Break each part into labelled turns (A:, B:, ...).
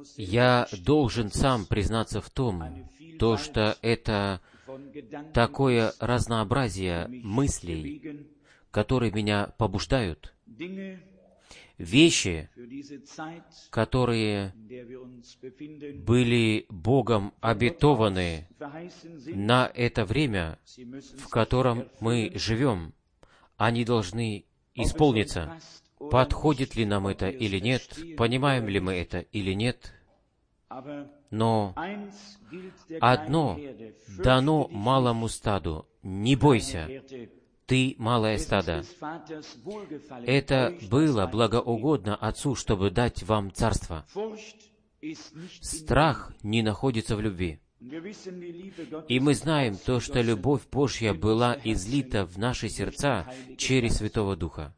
A: я должен сам признаться в том, то, что это такое разнообразие мыслей, которые меня побуждают, вещи, которые были Богом обетованы на это время, в котором мы живем, они должны исполниться. Подходит ли нам это или нет, понимаем ли мы это или нет, но одно дано малому стаду: не бойся, ты малое стадо. Это было благоугодно Отцу, чтобы дать вам царство. Страх не находится в любви. И мы знаем то, что любовь Божья была излита в наши сердца через Святого Духа.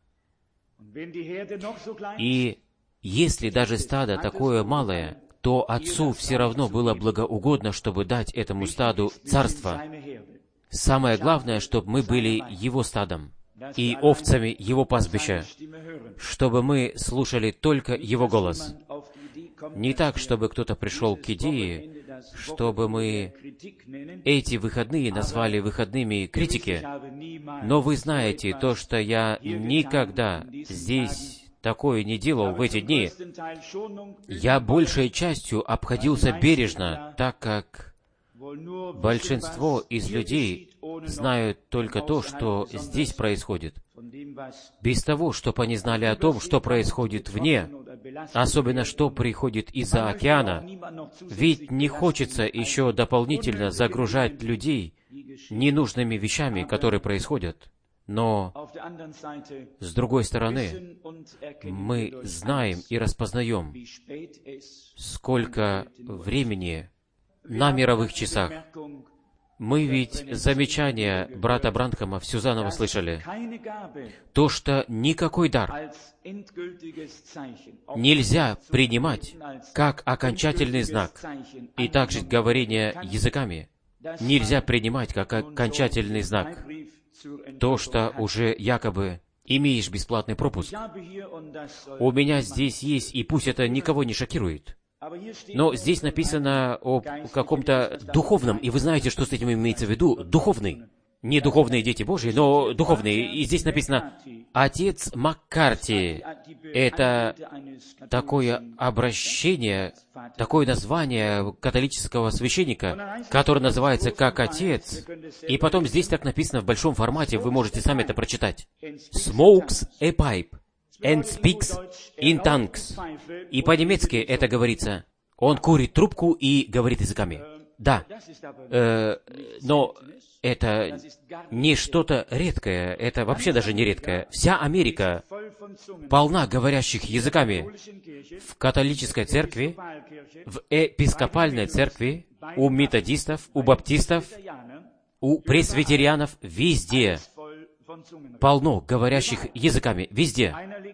A: И если даже стадо такое малое, то Отцу все равно было благоугодно, чтобы дать этому стаду царство. Самое главное, чтобы мы были Его стадом и овцами Его пастбища, чтобы мы слушали только Его голос. Не так, чтобы кто-то пришел к идее, чтобы мы эти выходные назвали выходными критики. Но вы знаете то, что я никогда здесь такое не делал в эти дни. Я большей частью обходился бережно, так как большинство из людей знают только то, что здесь происходит, без того, чтобы они знали о том, что происходит вне, особенно что приходит из-за океана. Ведь не хочется еще дополнительно загружать людей ненужными вещами, которые происходят. Но, с другой стороны, мы знаем и распознаем, сколько времени на мировых часах. Мы ведь замечания брата Бранхама все заново слышали. То, что никакой дар нельзя принимать как окончательный знак, и также говорение языками нельзя принимать как окончательный знак. То, что уже якобы имеешь бесплатный пропуск. У меня здесь есть, и пусть это никого не шокирует. Но здесь написано о каком-то духовном, и вы знаете, что с этим имеется в виду. Духовный. Не духовные дети Божьи, но духовные. И здесь написано «Отец Маккарти». Это такое обращение, такое название католического священника, который называется как Отец. И потом здесь так написано в большом формате, вы можете сами это прочитать. «Smokes a pipe and speaks in tongues». И по-немецки это говорится. Он курит трубку и говорит языками. Да, но это не что-то редкое, это вообще даже не редкое. Вся Америка полна говорящих языками. В католической церкви, в епископальной церкви, у методистов, у баптистов, у пресвитерианов, везде полно говорящих языками, везде.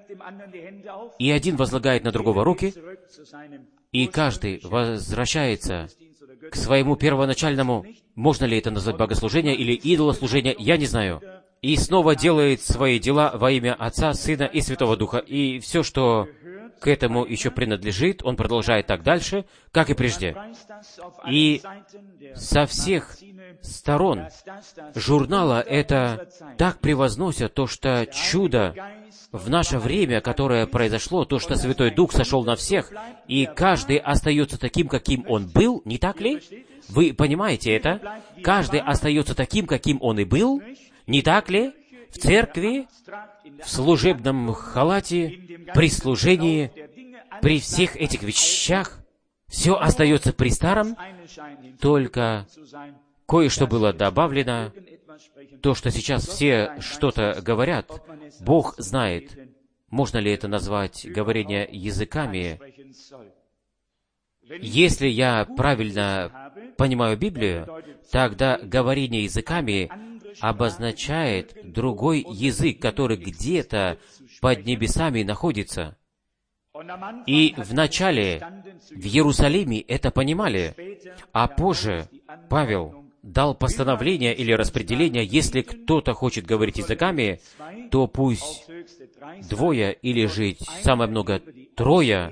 A: И один возлагает на другого руки, и каждый возвращается к своему первоначальному, можно ли это назвать богослужение или идолослужение, я не знаю. И снова делает свои дела во имя Отца, Сына и Святого Духа. И все, что к этому еще принадлежит, он продолжает так дальше, как и прежде. И со всех сторон журнала это так превозносят, то, что чудо в наше время, которое произошло, то, что Святой Дух сошел на всех, и каждый остается таким, каким он был, не так ли? Вы понимаете это? Каждый остается таким, каким он и был, не так ли? В церкви, в служебном халате, при служении, при всех этих вещах, все остается при старом, только кое-что было добавлено. То, что сейчас все что-то говорят, Бог знает, можно ли это назвать говорение языками. Если я правильно понимаю Библию, тогда говорение языками обозначает другой язык, который где-то под небесами находится. И вначале в Иерусалиме это понимали, а позже Павел дал постановление или распределение, если кто-то хочет говорить языками, то пусть двое или же самое много трое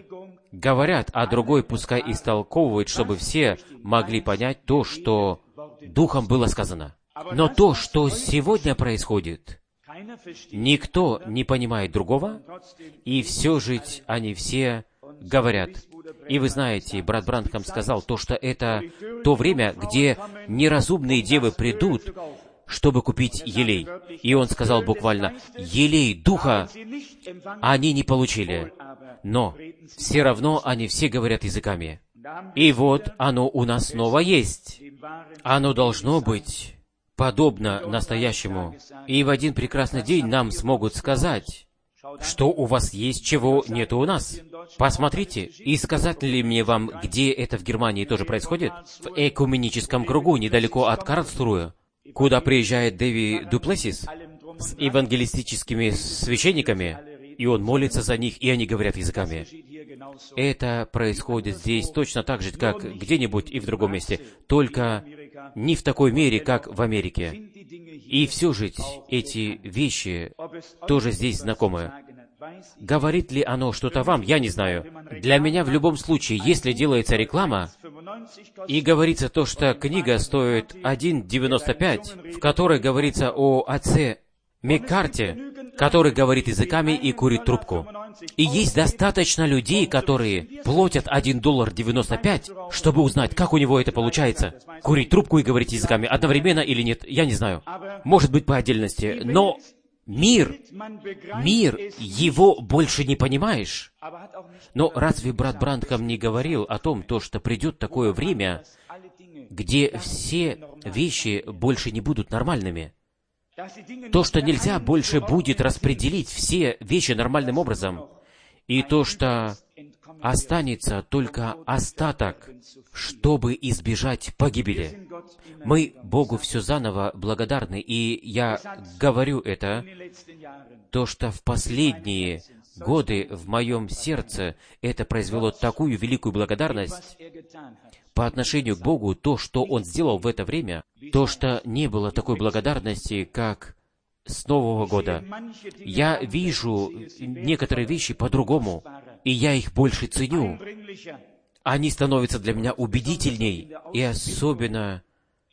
A: говорят, а другой пускай истолковывает, чтобы все могли понять то, что Духом было сказано. Но то, что сегодня происходит, никто не понимает другого, и все же они все говорят. И вы знаете, брат Бранхам сказал то, что это то время, где неразумные девы придут, чтобы купить елей. И он сказал буквально, елей Духа они не получили, но все равно они все говорят языками. И вот оно у нас снова есть. Оно должно быть подобно настоящему. И в один прекрасный день нам смогут сказать, что у вас есть, чего нету у нас. Посмотрите, и сказать ли мне вам, где это в Германии тоже происходит? В экуменическом кругу, недалеко от Карлсруэ, куда приезжает Дэви Дуплесис с евангелистическими священниками, и он молится за них, и они говорят языками. Это происходит здесь точно так же, как где-нибудь и в другом месте, только не в такой мере, как в Америке. И все же эти вещи тоже здесь знакомы. Говорит ли оно что-то вам, я не знаю. Для меня в любом случае, если делается реклама, и говорится то, что книга стоит $1.95, в которой говорится о отце Маккарти, который говорит языками и курит трубку. И есть достаточно людей, которые платят $1.95, чтобы узнать, как у него это получается. Курить трубку и говорить языками одновременно или нет, я не знаю. Может быть, по отдельности. Но мир, его больше не понимаешь. Но разве брат Бранхам не говорил о том, что придет такое время, где все вещи больше не будут нормальными? То, что нельзя больше будет распределить все вещи нормальным образом, и то, что останется только остаток, чтобы избежать погибели. Мы Богу все заново благодарны, и я говорю это, то, что в последние годы в моем сердце это произвело такую великую благодарность по отношению к Богу, то, что Он сделал в это время, то, что не было такой благодарности, как с Нового года. Я вижу некоторые вещи по-другому, и я их больше ценю. Они становятся для меня убедительней, и особенно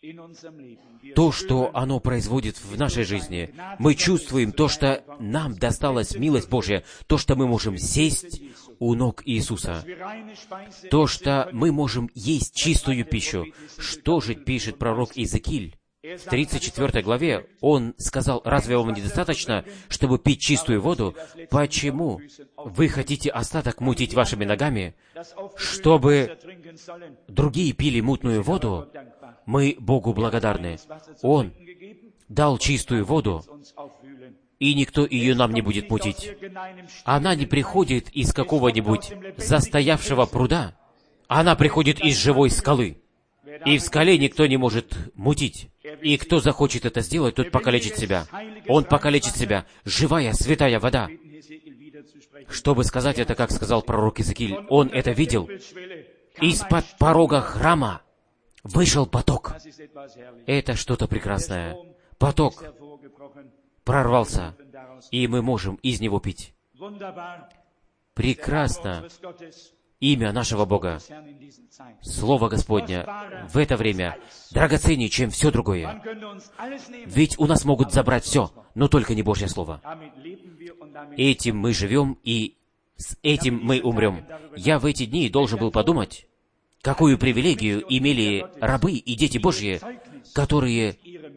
A: то, что оно производит в нашей жизни. Мы чувствуем то, что нам досталась милость Божья, то, что мы можем сесть у ног Иисуса, то, что мы можем есть чистую пищу. Что же пишет пророк Иезекииль? В 34 главе он сказал, разве вам недостаточно, чтобы пить чистую воду? Почему вы хотите остаток мутить вашими ногами, чтобы другие пили мутную воду? Мы Богу благодарны. Он дал чистую воду, и никто ее нам не будет мутить. Она не приходит из какого-нибудь застоявшего пруда, она приходит из живой скалы. И в скале никто не может мутить. И кто захочет это сделать, тот покалечит себя. Он покалечит себя. Живая, святая вода. Чтобы сказать это, как сказал пророк Иезекииль, он это видел. Из-под порога храма вышел поток. Это что-то прекрасное. Поток прорвался, и мы можем из него пить. Прекрасно. Имя нашего Бога, Слово Господня в это время драгоценнее, чем все другое. Ведь у нас могут забрать все, но только не Божье Слово. Этим мы живем, и с этим мы умрем. Я в эти дни должен был подумать, какую привилегию имели рабы и дети Божьи, которые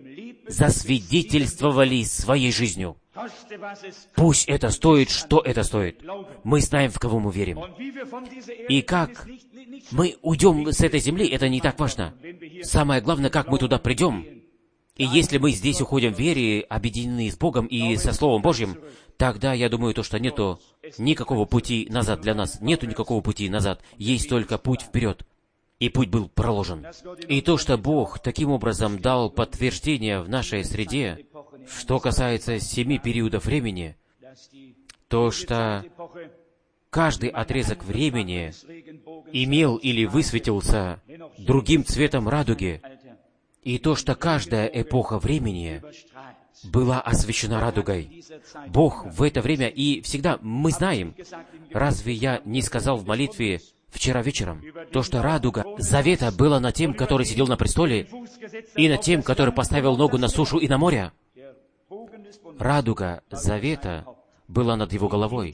A: засвидетельствовали своей жизнью. Пусть это стоит, что это стоит. Мы знаем, в кого мы верим. И как мы уйдем с этой земли, это не так важно. Самое главное, как мы туда придем. И если мы здесь уходим в вере, объединены с Богом и со Словом Божьим, тогда я думаю, что нету никакого пути назад для нас. Нету никакого пути назад. Есть только путь вперед. И путь был проложен. И то, что Бог таким образом дал подтверждение в нашей среде, что касается 7 периодов времени, то, что каждый отрезок времени имел или высветился другим цветом радуги, и то, что каждая эпоха времени была освещена радугой. Бог в это время и всегда, мы знаем, разве я не сказал в молитве вчера вечером, то, что радуга завета была над тем, который сидел на престоле, и над тем, который поставил ногу на сушу и на море. Радуга завета была над его головой.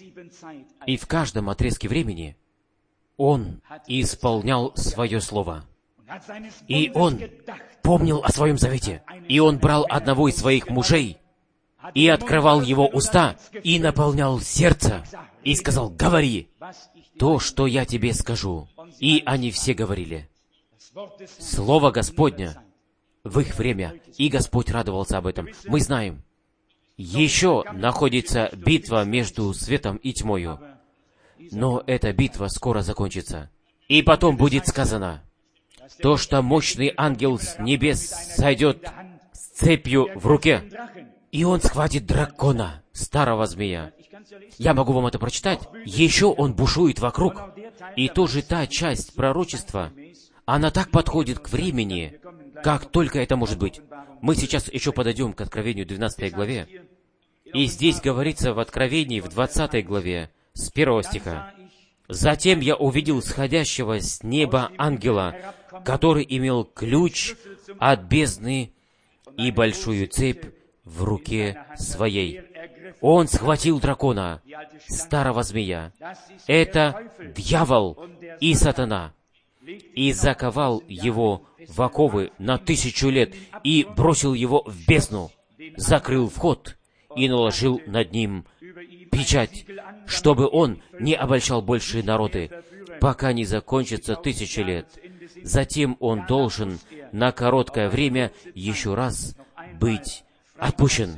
A: И в каждом отрезке времени он исполнял свое слово. И он помнил о своем завете. И он брал одного из своих мужей и открывал его уста, и наполнял сердце, и сказал: «Говори то, что я тебе скажу». И они все говорили. Слово Господня в их время, и Господь радовался об этом. Мы знаем, еще находится битва между светом и тьмою, но эта битва скоро закончится. И потом будет сказано, то, что мощный ангел с небес сойдет с цепью в руке, и он схватит дракона, старого змея. Я могу вам это прочитать. Еще он бушует вокруг. И тоже та часть пророчества, она так подходит к времени, как только это может быть. Мы сейчас еще подойдем к Откровению 12 главе. И здесь говорится в Откровении, в 20 главе, с 1 стиха. «Затем я увидел сходящего с неба ангела, который имел ключ от бездны и большую цепь в руке своей. Он схватил дракона, старого змея. Это дьявол и сатана, и заковал его в оковы на 1000 лет, и бросил его в бездну, закрыл вход и наложил над ним печать, чтобы он не обольщал больше народы, пока не закончится 1000 лет. Затем он должен на короткое время еще раз быть отпущен».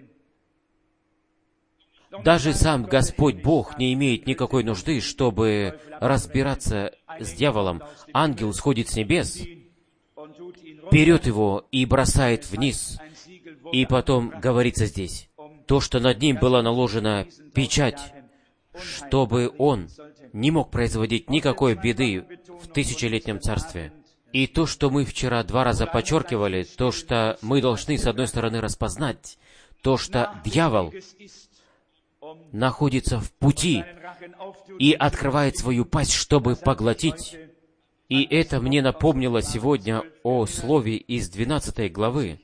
A: Даже сам Господь Бог не имеет никакой нужды, чтобы разбираться с дьяволом. Ангел сходит с небес, берет его и бросает вниз. И потом говорится здесь, то, что над ним была наложена печать, чтобы он не мог производить никакой беды в 1000-летнем царстве. И то, что мы вчера 2 раза подчеркивали, то, что мы должны, с одной стороны, распознать, то, что дьявол находится в пути и открывает свою пасть, чтобы поглотить. И это мне напомнило сегодня о слове из 12 главы.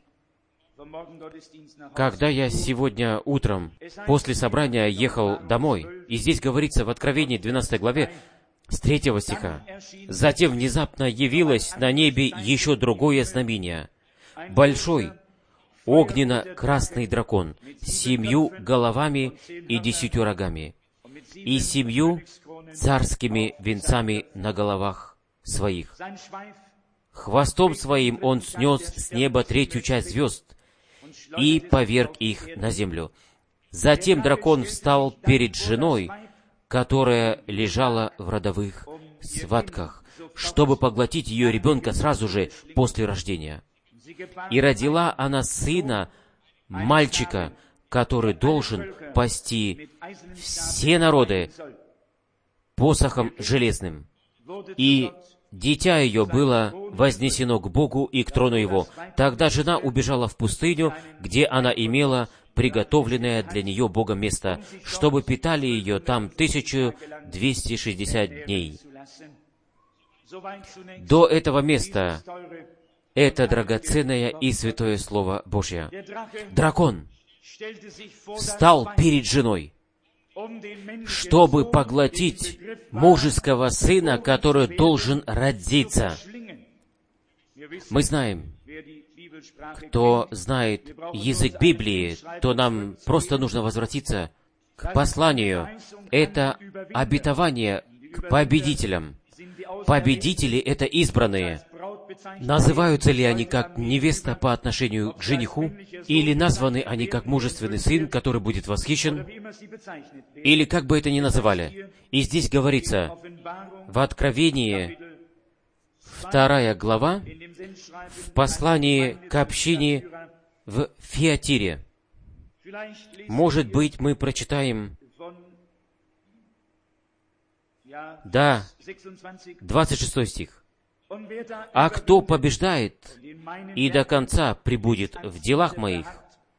A: Когда я сегодня утром после собрания ехал домой, и здесь говорится в Откровении 12 главе с 3 стиха, «Затем внезапно явилось на небе еще другое знамение, большой, огненно-красный дракон с 7 головами и 10 рогами, и 7 царскими венцами на головах своих. Хвостом своим он снес с неба 3-ю часть звезд и поверг их на землю. Затем дракон встал перед женой, которая лежала в родовых схватках, чтобы поглотить ее ребенка сразу же после рождения. И родила она сына, мальчика, который должен пасти все народы посохом железным. И дитя ее было вознесено к Богу и к трону его. Тогда жена убежала в пустыню, где она имела приготовленное для нее Богом место, чтобы питали ее там 1260 дней. До этого места это драгоценное и святое Слово Божье. Дракон встал перед женой, чтобы поглотить мужеского сына, который должен родиться. Мы знаем, кто знает язык Библии, то нам просто нужно возвратиться к посланию. Это обетование к победителям. Победители — это избранные. Называются ли они как невеста по отношению к жениху? Или названы они как мужественный сын, который будет восхищен? Или как бы это ни называли. И здесь говорится в Откровении 2 глава, в послании к общине в Фиатире. Может быть, мы прочитаем, 26 стих. «А кто побеждает и до конца пребудет в делах моих,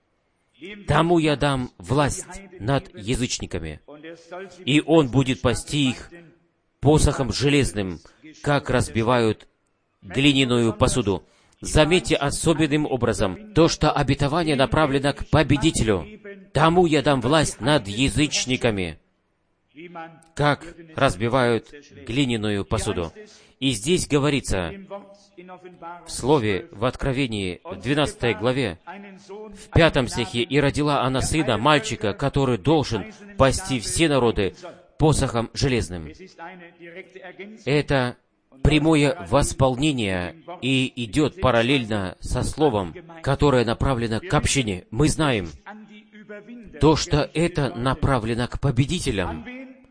A: тому я дам власть над язычниками, и он будет пасти их посохом железным, как разбивают глиняную посуду». Заметьте особенным образом то, что обетование направлено к победителю. «Тому я дам власть над язычниками, как разбивают глиняную посуду». И здесь говорится в Слове, в Откровении, в 12 главе, в 5 стихе, «И родила она сына, мальчика, который должен пасти все народы посохом железным». Это прямое восполнение и идет параллельно со словом, которое направлено к общине. Мы знаем то, что это направлено к победителям.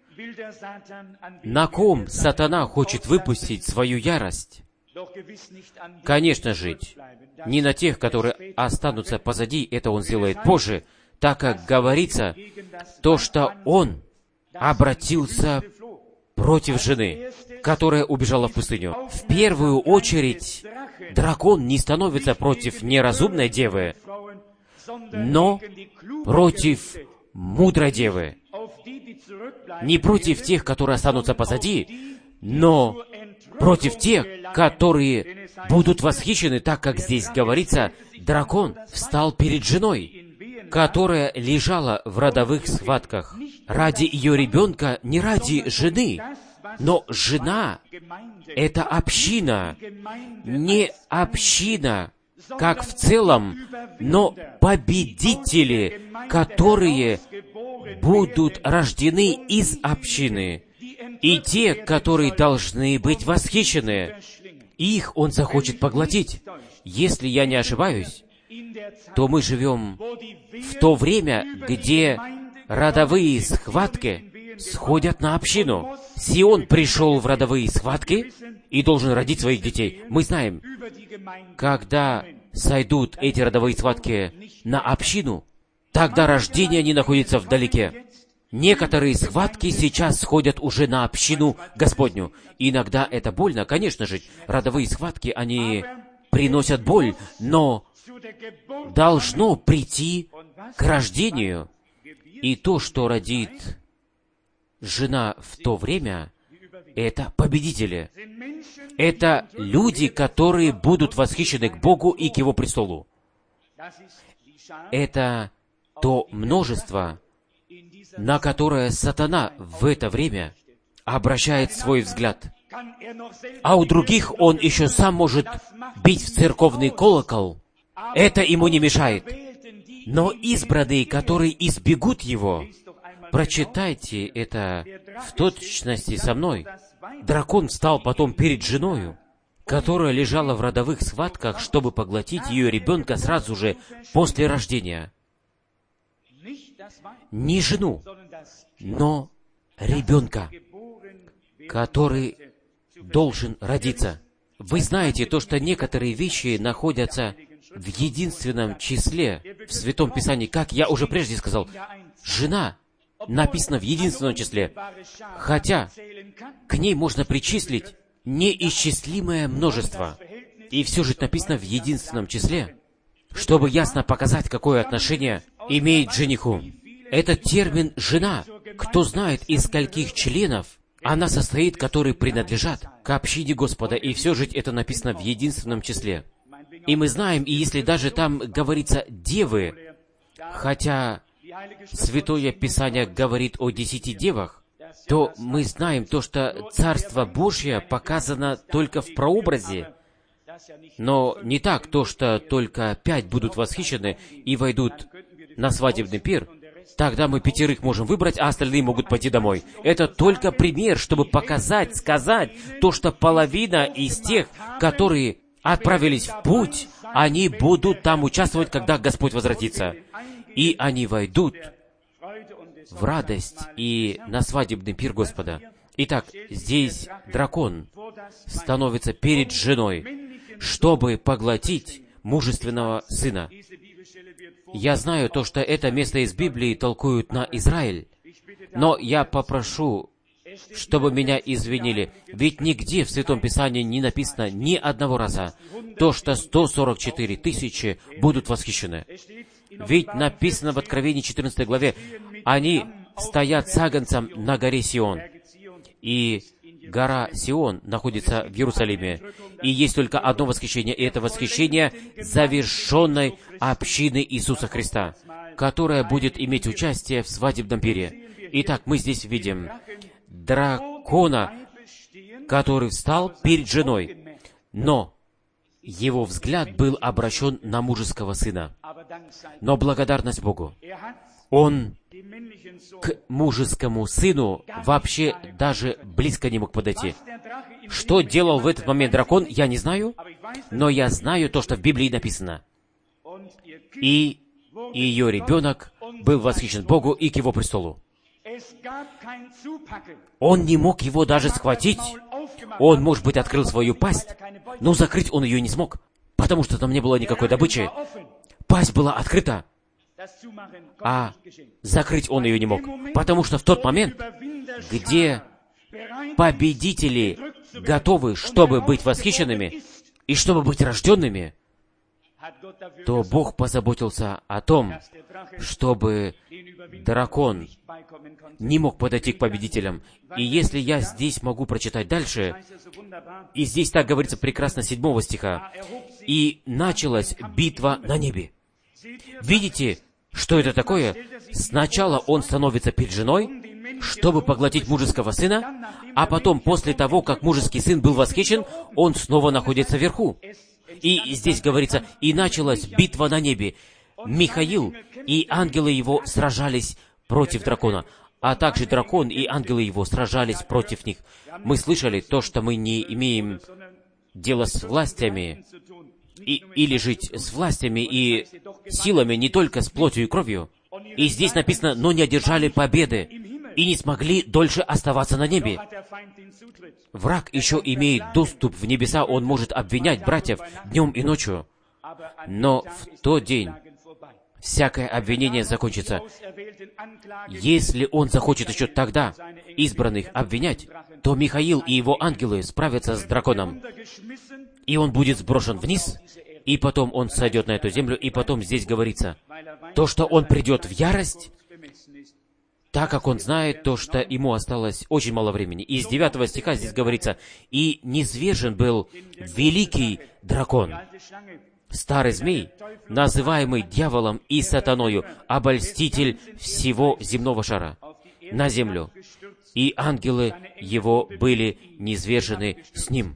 A: На ком сатана хочет выпустить свою ярость? Конечно же, не на тех, которые останутся позади, это он сделает позже, так как говорится то, что он обратился против жены, которая убежала в пустыню. В первую очередь, дракон не становится против неразумной девы, но против мудрой девы. Не против тех, которые останутся позади, но против тех, которые будут восхищены, так как здесь говорится, дракон встал перед женой, которая лежала в родовых схватках ради ее ребенка, не ради жены, но жена — это община, не община, как в целом, но победители, которые будут рождены из общины, и те, которые должны быть восхищены, их он захочет поглотить. Если я не ошибаюсь, то мы живем в то время, где родовые схватки сходят на общину. Сион пришел в родовые схватки и должен родить своих детей. Мы знаем, когда сойдут эти родовые схватки на общину, тогда рождение не находится вдалеке. Некоторые схватки сейчас сходят уже на общину Господню. Иногда это больно, конечно же. Родовые схватки, они приносят боль, но должно прийти к рождению. И то, что родит жена в то время, это победители. Это люди, которые будут восхищены к Богу и к Его престолу. Это то множество, на которое сатана в это время обращает свой взгляд. А у других он еще сам может бить в церковный колокол. Это ему не мешает. Но избранные, которые избегут его, прочитайте это в точности со мной. Дракон встал потом перед женою, которая лежала в родовых схватках, чтобы поглотить ее ребенка сразу же после рождения. Не жену, но ребенка, который должен родиться. Вы знаете то, что некоторые вещи находятся в единственном числе в Святом Писании. Как я уже прежде сказал, жена написана в единственном числе, хотя к ней можно причислить неисчислимое множество. И все же написано в единственном числе, чтобы ясно показать, какое отношение имеет к жениху. Этот термин «жена», кто знает, из скольких членов она состоит, которые принадлежат к общине Господа, и все же это написано в единственном числе. И мы знаем, и если даже там говорится «девы», хотя Святое Писание говорит о 10 девах, то мы знаем то, что Царство Божье показано только в прообразе, но не так то, что только 5 будут восхищены и войдут на свадебный пир. Тогда мы 5 можем выбрать, а остальные могут пойти домой. Это только пример, чтобы показать, сказать то, что половина из тех, которые отправились в путь, они будут там участвовать, когда Господь возвратится. И они войдут в радость и на свадебный пир Господа. Итак, здесь дракон становится перед женой, чтобы поглотить мужественного сына. Я знаю то, что это место из Библии толкуют на Израиль, но я попрошу, чтобы меня извинили, ведь нигде в Святом Писании не написано ни одного раза то, что 144 тысячи будут восхищены. Ведь написано в Откровении 14 главе, они стоят с агнцем на горе Сион. И гора Сион находится в Иерусалиме. И есть только одно восхищение, и это восхищение завершенной общины Иисуса Христа, которая будет иметь участие в свадебном пире. Итак, мы здесь видим дракона, который встал перед женой, но его взгляд был обращен на мужеского сына. Но благодарность Богу, он к мужескому сыну вообще даже близко не мог подойти. Что делал в этот момент дракон, я не знаю, но я знаю то, что в Библии написано. И ее ребенок был восхищен Богу и к его престолу. Он не мог его даже схватить. Он, может быть, открыл свою пасть, но закрыть он ее не смог, потому что там не было никакой добычи. Пасть была открыта, а закрыть он ее не мог, потому что в тот момент, где победители готовы, чтобы быть восхищенными и чтобы быть рожденными, то Бог позаботился о том, чтобы дракон не мог подойти к победителям. И если я здесь могу прочитать дальше, и здесь так говорится прекрасно 7 стиха, «И началась битва на небе». Видите, что это такое? Сначала он становится перед женой, чтобы поглотить мужеского сына, а потом, после того, как мужеский сын был восхищен, он снова находится вверху. И здесь говорится, «И началась битва на небе». Михаил и ангелы его сражались против дракона, а также дракон и ангелы его сражались против них. Мы слышали то, что мы не имеем дела с властями, или жить с властями и силами, не только с плотью и кровью. И здесь написано, «но не одержали победы и не смогли дольше оставаться на небе». Враг еще имеет доступ в небеса, он может обвинять братьев днем и ночью. Но в тот день всякое обвинение закончится. Если он захочет еще тогда избранных обвинять, то Михаил и его ангелы справятся с драконом. И он будет сброшен вниз, и потом он сойдет на эту землю, и потом здесь говорится, то, что он придет в ярость, так как он знает то, что ему осталось очень мало времени. Из 9 стиха здесь говорится, «И низвержен был великий дракон, старый змей, называемый дьяволом и сатаною, обольститель всего земного шара, на землю, и ангелы его были низвержены с ним.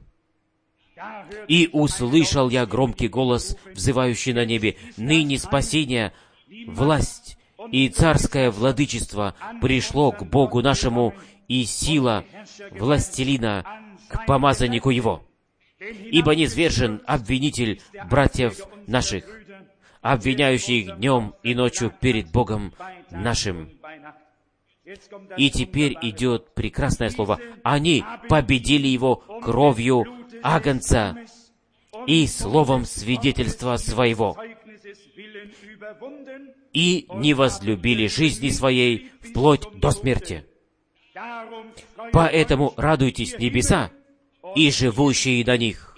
A: И услышал я громкий голос, взывающий на небе, ныне спасение, власть и царское владычество пришло к Богу нашему, и сила властелина к помазаннику его. Ибо низвержен обвинитель братьев наших, обвиняющий их днем и ночью перед Богом нашим». И теперь идет прекрасное слово. «Они победили его кровью агнца и словом свидетельства своего, и не возлюбили жизни своей вплоть до смерти. Поэтому радуйтесь, небеса, и живущие на них.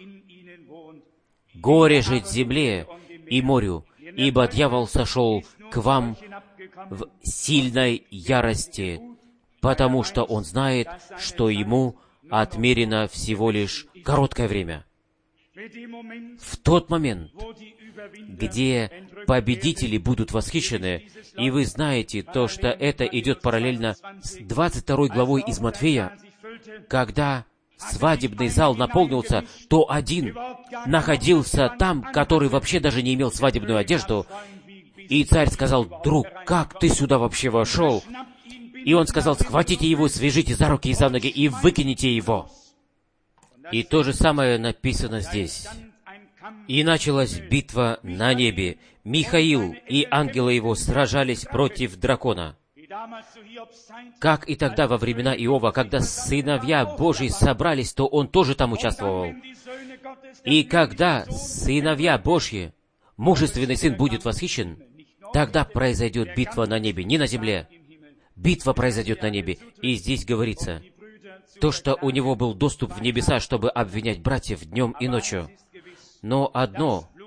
A: Горе жить земле и морю, ибо дьявол сошел к вам в сильной ярости, потому что он знает, что ему отмерено всего лишь короткое время». В тот момент, где победители будут восхищены, и вы знаете то, что это идет параллельно с 22 главой из Матфея, когда свадебный зал наполнился, то один находился там, который вообще даже не имел свадебную одежду, и царь сказал: «Друг, как ты сюда вообще вошел?» И он сказал: «Схватите его, свяжите за руки и за ноги и выкинете его». И то же самое написано здесь. «И началась битва на небе. Михаил и ангелы его сражались против дракона». Как и тогда во времена Иова, когда сыновья Божьи собрались, то он тоже там участвовал. И когда сыновья Божьи, мужественный сын будет восхищен, тогда произойдет битва на небе, не на земле. Битва произойдет на небе. И здесь говорится, то, что у него был доступ в небеса, чтобы обвинять братьев днем и ночью. Но одно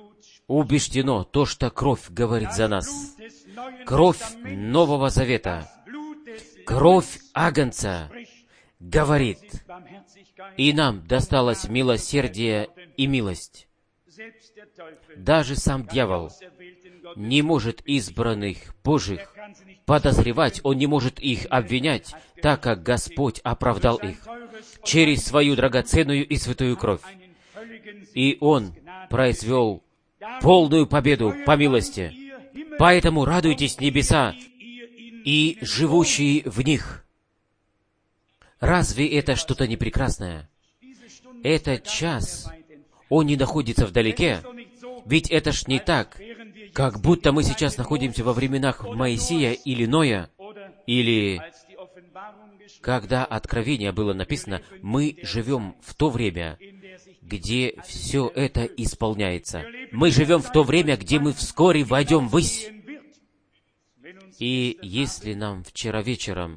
A: убеждено то, что кровь говорит за нас. Кровь Нового Завета, кровь Агнца говорит, и нам досталось милосердие и милость. Даже сам дьявол не может избранных Божьих подозревать, он не может их обвинять, так как Господь оправдал их через свою драгоценную и святую кровь. И Он произвел полную победу по милости. Поэтому радуйтесь, небеса, и живущие в них. Разве это что-то не прекрасное? Этот час, он не находится вдалеке, ведь это ж не так, как будто мы сейчас находимся во временах Моисея или Ноя, или когда Откровение было написано, мы живем в то время, где все это исполняется. Мы живем в то время, где мы вскоре войдем ввысь. И если нам вчера вечером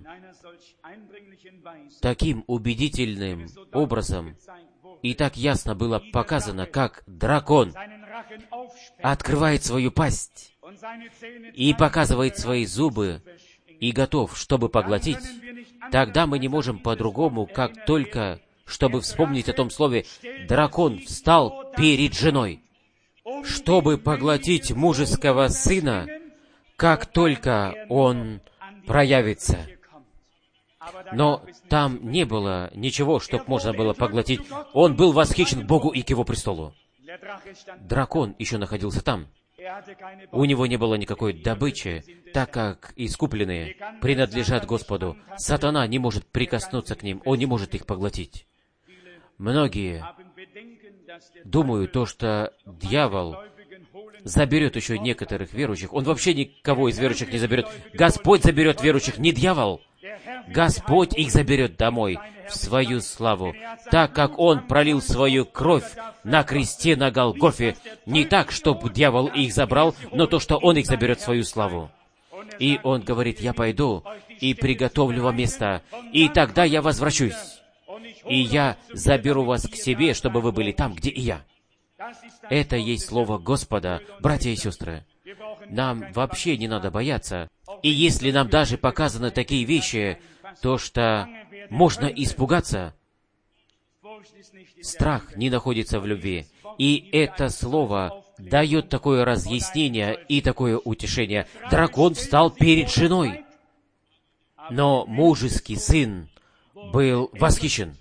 A: таким убедительным образом и так ясно было показано, как дракон открывает свою пасть и показывает свои зубы и готов, чтобы поглотить, тогда мы не можем по-другому, как только, чтобы вспомнить о том слове, дракон встал перед женой, чтобы поглотить мужеского сына, как только он проявится. Но там не было ничего, чтобы можно было поглотить. Он был восхищен к Богу и к Его престолу. Дракон еще находился там. У него не было никакой добычи, так как искупленные принадлежат Господу. Сатана не может прикоснуться к ним, он не может их поглотить. Многие думают, то, что дьявол заберет еще некоторых верующих. Он вообще никого из верующих не заберет. Господь заберет верующих, не дьявол. Господь их заберет домой в свою славу, так как Он пролил свою кровь на кресте на Голгофе. Не так, чтобы дьявол их забрал, но то, что Он их заберет в свою славу. И Он говорит, я пойду и приготовлю вам место, и тогда я возвращусь, и я заберу вас к себе, чтобы вы были там, где и я. Это есть слово Господа, братья и сестры. Нам вообще не надо бояться. И если нам даже показаны такие вещи, то что можно испугаться, страх не находится в любви. И это слово дает такое разъяснение и такое утешение. Дракон встал перед женой, но мужеский сын был восхищен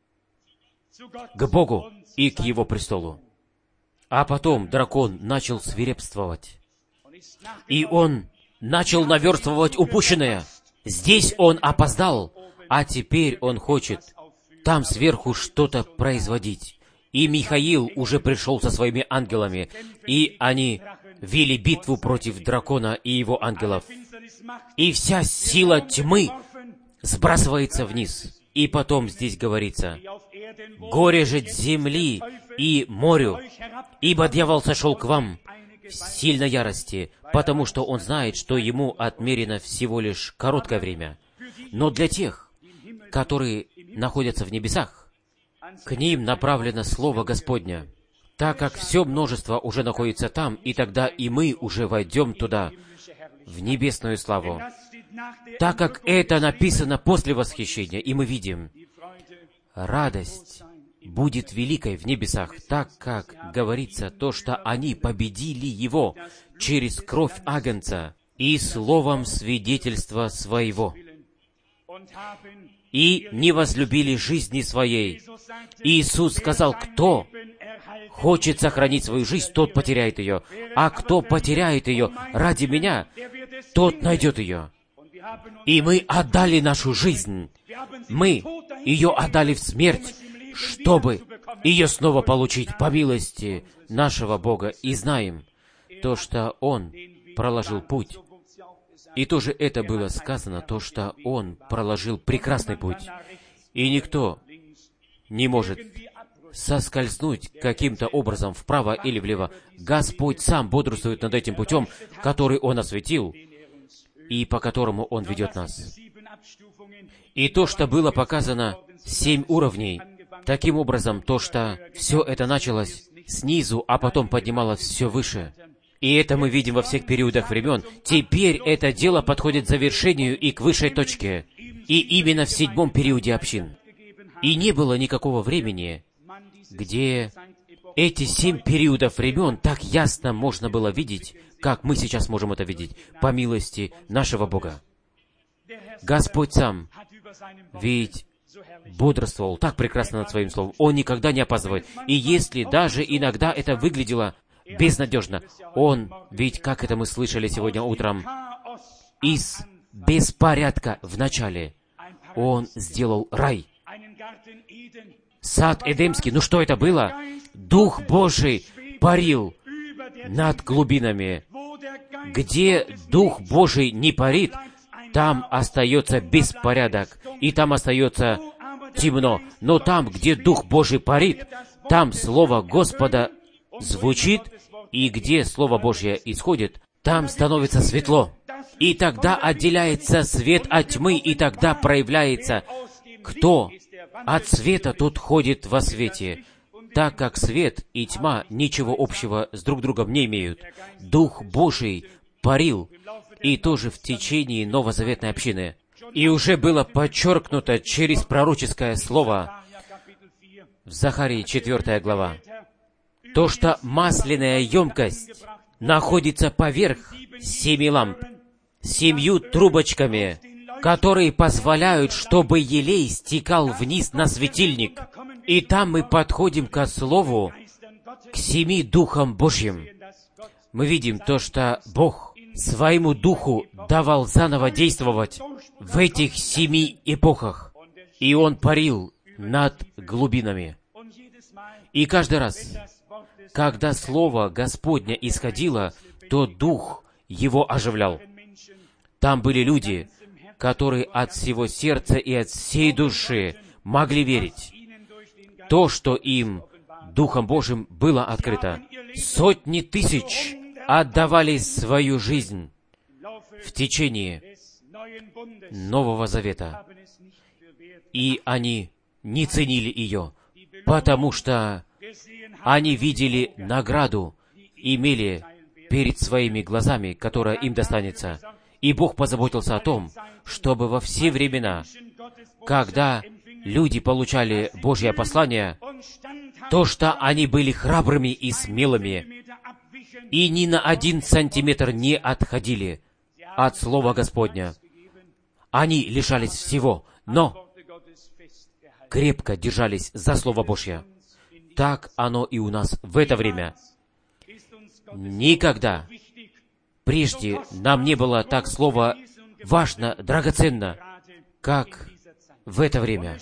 A: к Богу и к Его престолу. А потом дракон начал свирепствовать, и он начал наверстывать упущенное. Здесь он опоздал, а теперь он хочет там сверху что-то производить. И Михаил уже пришел со своими ангелами, и они вели битву против дракона и его ангелов. И вся сила тьмы сбрасывается вниз. И потом здесь говорится, «Горе же земли и морю, ибо дьявол сошел к вам в сильной ярости, потому что он знает, что ему отмерено всего лишь короткое время. Но для тех, которые находятся в небесах, к ним направлено Слово Господня, так как все множество уже находится там, и тогда и мы уже войдем туда, в небесную славу. Так как это написано после восхищения, и мы видим, радость будет великой в небесах, так как говорится то, что они победили Его через кровь Агнца и словом свидетельства своего, и не возлюбили жизни своей. Иисус сказал, кто хочет сохранить свою жизнь, тот потеряет ее, а кто потеряет ее ради Меня, тот найдет ее. И мы отдали нашу жизнь, мы ее отдали в смерть, чтобы ее снова получить по милости нашего Бога. И знаем то, что Он проложил путь. И тоже это было сказано, то, что Он проложил прекрасный путь. И никто не может соскользнуть каким-то образом вправо или влево. Господь сам бодрствует над этим путем, который Он осветил, и по которому Он ведет нас. И то, что было показано 7 уровней, таким образом, то, что все это началось снизу, а потом поднималось все выше. И это мы видим во всех периодах времен. Теперь это дело подходит к завершению и к высшей точке. И именно в 7-м периоде общин. И не было никакого времени, где эти 7 периодов времен так ясно можно было видеть, как мы сейчас можем это видеть, по милости нашего Бога. Господь сам ведь бодрствовал так прекрасно над Своим Словом. Он никогда не опаздывает. И если даже иногда это выглядело безнадежно, Он, ведь, как это мы слышали сегодня утром, из беспорядка в начале Он сделал рай. Сад Эдемский, ну что это было? Дух Божий парил над глубинами. Где Дух Божий не парит, там остается беспорядок, и там остается темно. Но там, где Дух Божий парит, там Слово Господа звучит, и где Слово Божье исходит, там становится светло. И тогда отделяется свет от тьмы, и тогда проявляется, кто от света, тот ходит во свете. Так как свет и тьма ничего общего с друг другом не имеют, Дух Божий парил, и тоже в течение новозаветной общины. И уже было подчеркнуто через пророческое слово в Захарии 4 глава, то, что масляная емкость находится поверх 7 ламп, 7 трубочками, которые позволяют, чтобы елей стекал вниз на светильник. И там мы подходим ко Слову, к 7 Духам Божьим. Мы видим то, что Бог Своему Духу давал заново действовать в этих 7 эпохах. И Он парил над глубинами. И каждый раз, когда Слово Господня исходило, то Дух Его оживлял. Там были люди, которые от всего сердца и от всей души могли верить. То, что им Духом Божьим было открыто. Сотни тысяч отдавали свою жизнь в течение Нового Завета. И они не ценили ее, потому что они видели награду, имели перед своими глазами, которая им достанется. И Бог позаботился о том, чтобы во все времена, когда люди получали Божье послание, то, что они были храбрыми и смелыми, и ни на 1 сантиметр не отходили от Слова Господня. Они лишались всего, но крепко держались за Слово Божье. Так оно и у нас в это время. Никогда прежде нам не было так Слово важно, драгоценно, как в это время.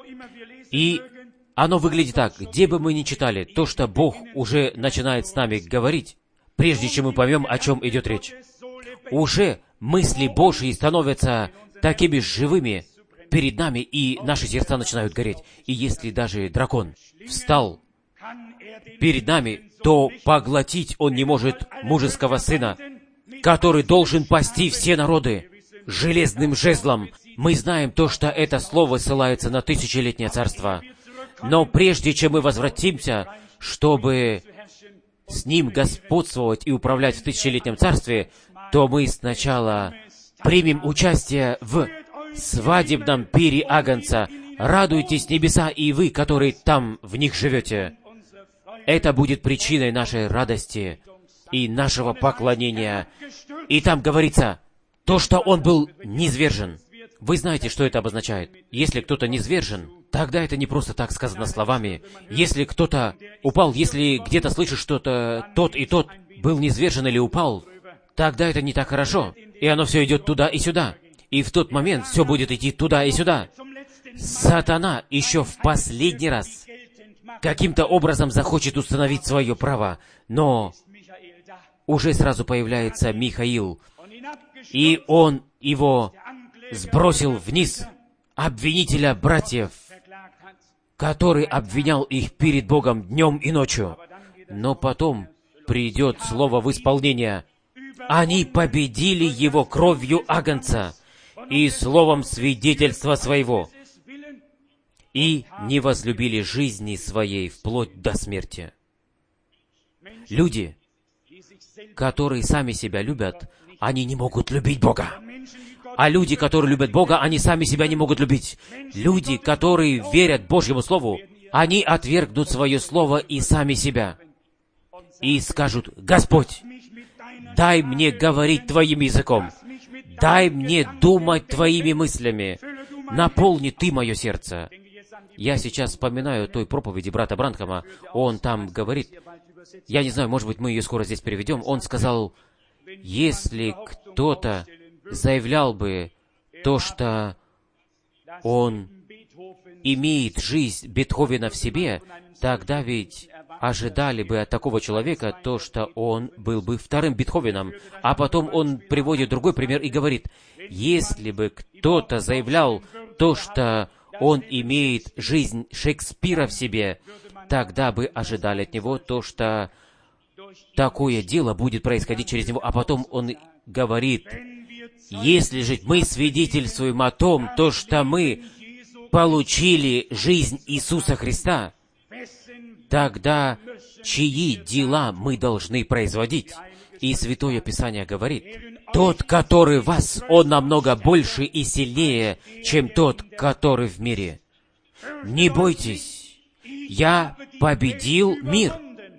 A: И оно выглядит так, где бы мы ни читали, то, что Бог уже начинает с нами говорить, прежде чем мы поймем, о чем идет речь. Уже мысли Божьи становятся такими живыми перед нами, и наши сердца начинают гореть. И если даже дракон встал перед нами, то поглотить он не может мужеского сына, который должен пасти все народы железным жезлом. Мы знаем то, что это слово ссылается на тысячелетнее царство. Но прежде чем мы возвратимся, чтобы с ним господствовать и управлять в тысячелетнем царстве, то мы сначала примем участие в свадебном пире Агнца. Радуйтесь, небеса, и вы, которые там в них живете. Это будет причиной нашей радости и нашего поклонения. И там говорится, то, что он был низвержен. Вы знаете, что это обозначает. Если кто-то низвержен, тогда это не просто так сказано словами. Если кто-то упал, если где-то слышишь что-то, тот и тот был низвержен или упал, тогда это не так хорошо. И оно все идет туда и сюда. И в тот момент все будет идти туда и сюда. Сатана еще в последний раз каким-то образом захочет установить свое право, но уже сразу появляется Михаил, и он его сбросил вниз, обвинителя братьев, который обвинял их перед Богом днем и ночью. Но потом придет слово в исполнение. Они победили его кровью Агнца и словом свидетельства своего, и не возлюбили жизни своей вплоть до смерти. Люди, которые сами себя любят, они не могут любить Бога. А люди, которые любят Бога, они сами себя не могут любить. Люди, которые верят Божьему Слову, они отвергнут свое Слово и сами себя. И скажут: «Господь, дай мне говорить Твоим языком. Дай мне думать Твоими мыслями. Наполни Ты мое сердце». Я сейчас вспоминаю той проповеди брата Бранхама. Он там говорит, я не знаю, может быть, мы ее скоро здесь переведем. Он сказал: если кто-то заявлял бы то, что он имеет жизнь Бетховена в себе, тогда ведь ожидали бы от такого человека то, что он был бы вторым Бетховеном. А потом он приводит другой пример и говорит: если бы кто-то заявлял то, что он имеет жизнь Шекспира в себе, тогда бы ожидали от него то, что такое дело будет происходить через него. А потом он говорит: если же мы свидетельствуем о том, то, что мы получили жизнь Иисуса Христа, тогда чьи дела мы должны производить? И Святое Писание говорит: тот, который в вас, он намного больше и сильнее, чем тот, который в мире. Не бойтесь, я победил мир.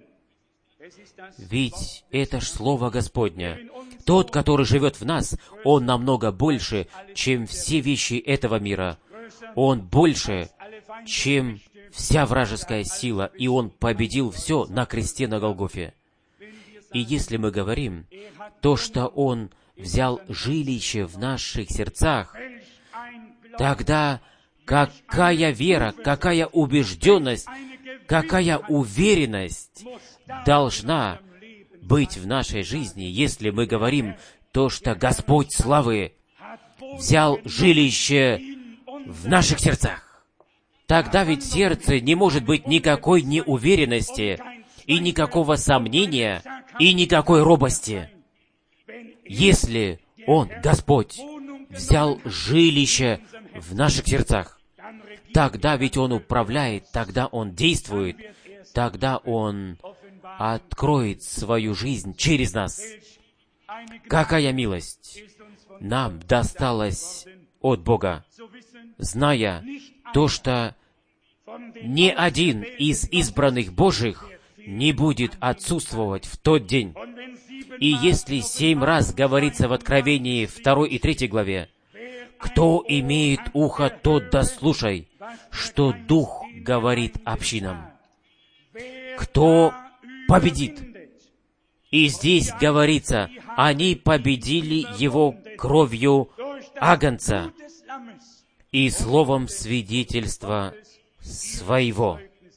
A: Ведь это ж Слово Господне. Тот, который живет в нас, он намного больше, чем все вещи этого мира. Он больше, чем вся вражеская сила, и Он победил все на кресте на Голгофе. И если мы говорим то, что Он взял жилище в наших сердцах, тогда какая вера, какая убежденность, какая уверенность должна быть в нашей жизни, если мы говорим то, что Господь славы взял жилище в наших сердцах. Тогда ведь в сердце не может быть никакой неуверенности, и никакого сомнения, и никакой робости. Если Он, Господь, взял жилище в наших сердцах, тогда ведь Он управляет, тогда Он действует, тогда Он откроет свою жизнь через нас. Какая милость нам досталась от Бога, зная то, что ни один из избранных Божьих не будет отсутствовать в тот день. И если 7 раз говорится в Откровении 2 и 3 главе: «Кто имеет ухо, тот да слушай, что Дух говорит общинам». Кто победит? И здесь говорится: они победили его кровью Агнца и словом свидетельства своего.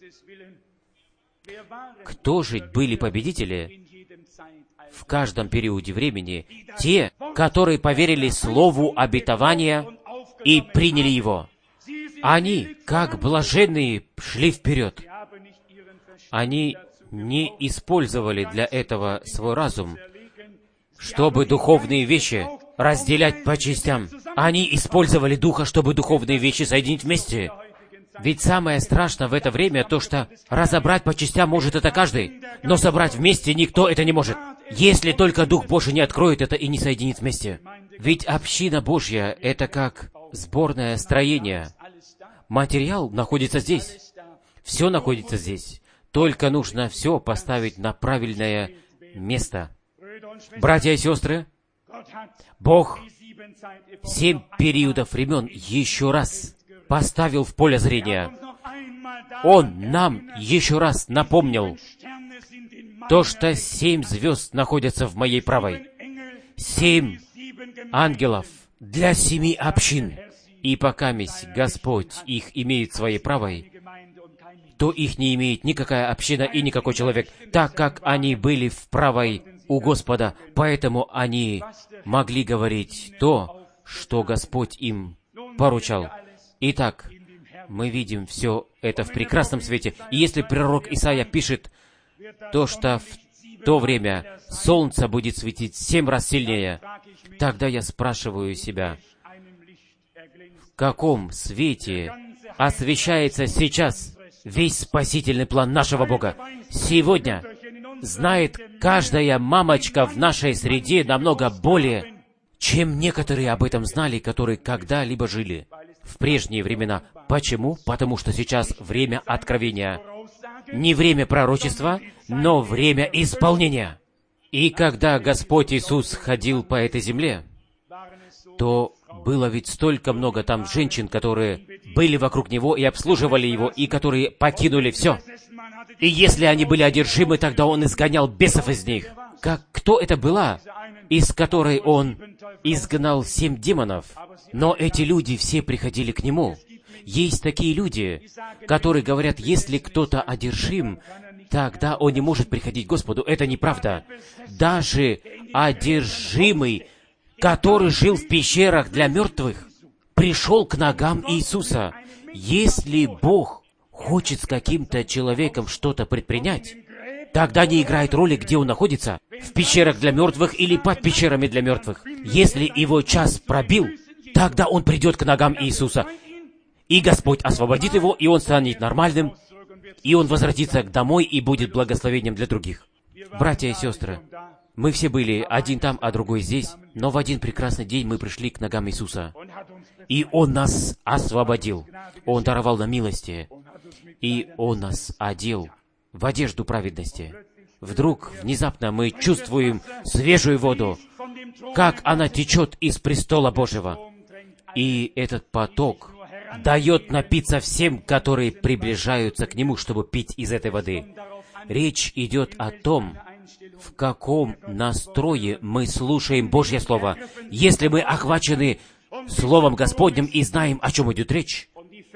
A: Кто же были победители в каждом периоде времени? Те, которые поверили слову обетования и приняли его. Они, как блаженные, шли вперед. Они не использовали для этого свой разум, чтобы духовные вещи разделять по частям. Они использовали Духа, чтобы духовные вещи соединить вместе. Ведь самое страшное в это время то, что разобрать по частям может это каждый, но собрать вместе никто это не может, если только Дух Божий не откроет это и не соединит вместе. Ведь община Божья — это как сборное строение. Материал находится здесь. Все находится здесь. Только нужно все поставить на правильное место. Братья и сестры, Бог 7 периодов времен еще раз поставил в поле зрения. Он нам еще раз напомнил то, что 7 звезд находятся в моей правой, 7 ангелов для 7 общин. И покаместь Господь их имеет в своей правой, то их не имеет никакая община и никакой человек, так как они были в правой у Господа, поэтому они могли говорить то, что Господь им поручал. Итак, мы видим все это в прекрасном свете. И если пророк Исаия пишет то, что в то время солнце будет светить 7 раз сильнее, тогда я спрашиваю себя, в каком свете освещается сейчас весь спасительный план нашего Бога? Сегодня знает каждая мамочка в нашей среде намного более, чем некоторые об этом знали, которые когда-либо жили в прежние времена. Почему? Потому что сейчас время откровения. Не время пророчества, но время исполнения. И когда Господь Иисус ходил по этой земле, то было ведь столько много там женщин, которые были вокруг Него и обслуживали Его, и которые покинули все. И если они были одержимы, тогда Он изгонял бесов из них. Кто это была, из которой Он изгнал 7 демонов? Но эти люди все приходили к Нему. Есть такие люди, которые говорят, если кто-то одержим, тогда он не может приходить к Господу. Это неправда. Даже одержимый, который жил в пещерах для мертвых, пришел к ногам Иисуса. Если Бог хочет с каким-то человеком что-то предпринять, тогда не играет роли, где он находится, в пещерах для мертвых или под пещерами для мертвых. Если его час пробил, тогда он придет к ногам Иисуса. И Господь освободит его, и он станет нормальным, и он возвратится домой и будет благословением для других. Братья и сестры, мы все были один там, а другой здесь, но в один прекрасный день мы пришли к ногам Иисуса, и Он нас освободил. Он даровал нам милости, и Он нас одел в одежду праведности. Вдруг, внезапно мы чувствуем свежую воду, как она течет из престола Божьего. И этот поток дает напиться всем, которые приближаются к Нему, чтобы пить из этой воды. Речь идет о том, в каком настрое мы слушаем Божье Слово. Если мы охвачены Словом Господним и знаем, о чем идет речь,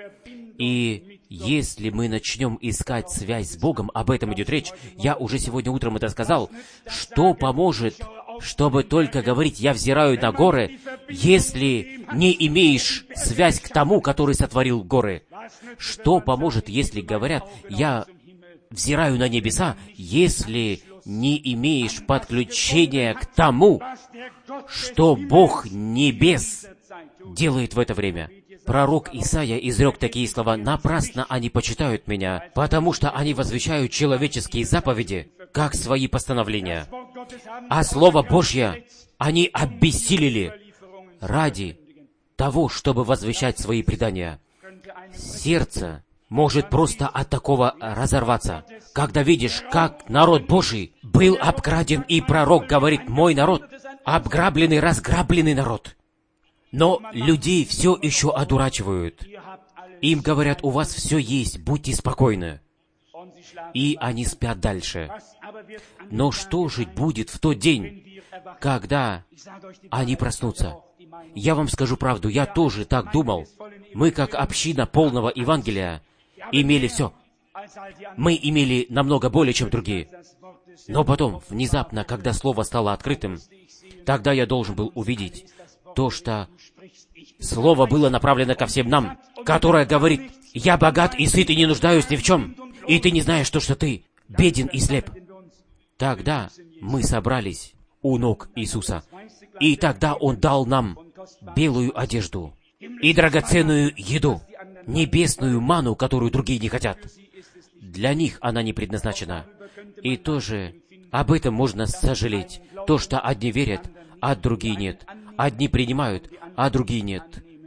A: и если мы начнем искать связь с Богом, об этом идет речь, я уже сегодня утром это сказал, что поможет, чтобы только говорить «я взираю на горы», если не имеешь связь к тому, который сотворил горы? Что поможет, если говорят «я взираю на небеса», если не имеешь подключения к тому, что Бог небес делает в это время? Пророк Исаия изрек такие слова: «Напрасно они почитают меня, потому что они возвещают человеческие заповеди, как свои постановления. А Слово Божье они обессилили ради того, чтобы возвещать свои предания». Сердце может просто от такого разорваться, когда видишь, как народ Божий был обкраден, и пророк говорит: «Мой народ, обграбленный, разграбленный народ». Но людей все еще одурачивают. Им говорят: «У вас все есть, будьте спокойны». И они спят дальше. Но что же будет в тот день, когда они проснутся? Я вам скажу правду, я тоже так думал. Мы, как община полного Евангелия, имели все. Мы имели намного более, чем другие. Но потом, внезапно, когда Слово стало открытым, тогда я должен был увидеть то, что Слово было направлено ко всем нам, которое говорит: «Я богат и сыт, и не нуждаюсь ни в чем, и ты не знаешь то, что ты беден и слеп». Тогда мы собрались у ног Иисуса, и тогда Он дал нам белую одежду и драгоценную еду, небесную ману, которую другие не хотят. Для них она не предназначена. И тоже об этом можно сожалеть. То, что одни верят, а другие нет. Одни принимают, а другие нет.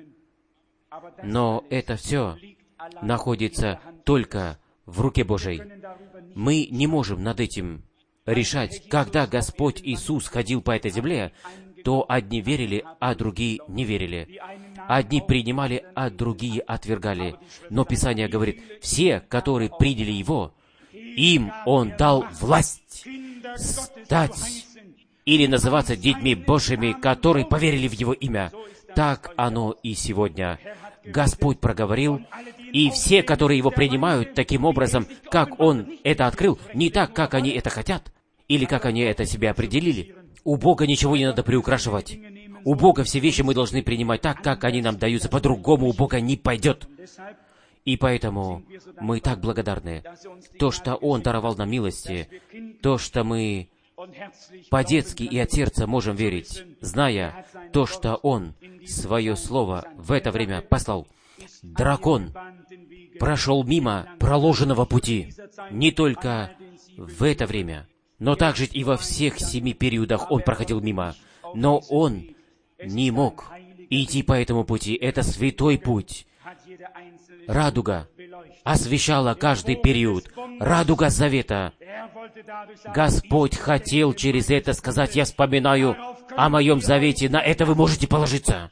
A: Но это все находится только в руке Божьей. Мы не можем над этим решать. Когда Господь Иисус ходил по этой земле, то одни верили, а другие не верили. Одни принимали, а другие отвергали. Но Писание говорит: все, которые приняли Его, им Он дал власть стать или называться детьми Божьими, которые поверили в Его имя. Так оно и сегодня. Господь проговорил, и все, которые Его принимают таким образом, как Он это открыл, не так, как они это хотят, или как они это себе определили. У Бога ничего не надо приукрашивать. У Бога все вещи мы должны принимать так, как они нам даются. По-другому у Бога не пойдет. И поэтому мы так благодарны. То, что Он даровал нам милости, то, что мы по-детски и от сердца можем верить, зная то, что Он Свое Слово в это время послал. Дракон прошел мимо проложенного пути не только в это время, Но также и во всех 7 периодах он проходил мимо. Но он не мог идти по этому пути. Это святой путь. Радуга освещала каждый период. Радуга завета. Господь хотел через это сказать: я вспоминаю о моем завете, на это вы можете положиться.